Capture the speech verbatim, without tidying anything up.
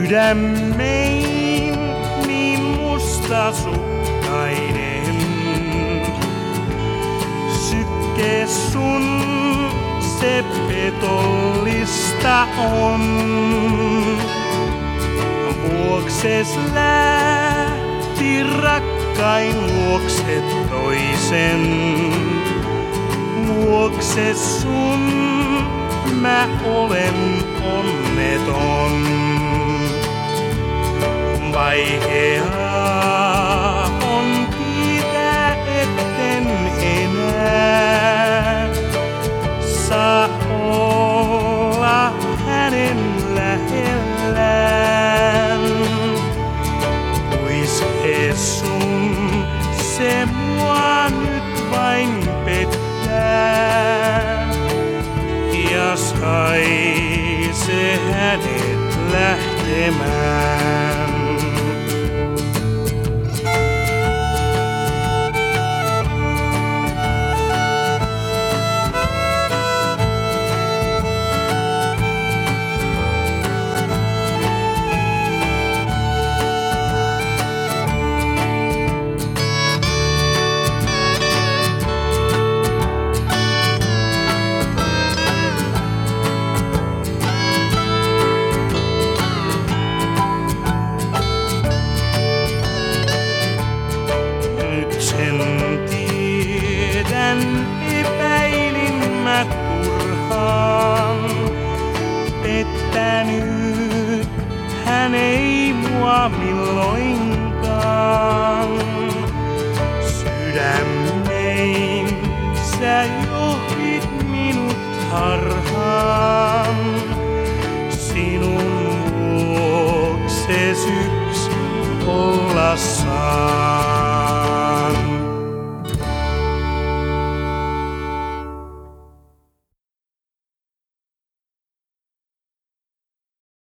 Sydämein niin mustasukkainen. Sykke sun se petollista on. Vuokses lähti rakkain luokse toisen. Vuokses sun mä olen onneton. Vaikeaa on tietää, etten enää saa olla hänen lähellään. Kuiske sun se mua nyt vain pettää ja sai se hänet lähtemään. Sen tiedän, epäilin mä turhaan. Pettänyt hän ei mua milloinkaan. Sydämein sä johdit minut harhaan. Sinun vuokses yks olla saa.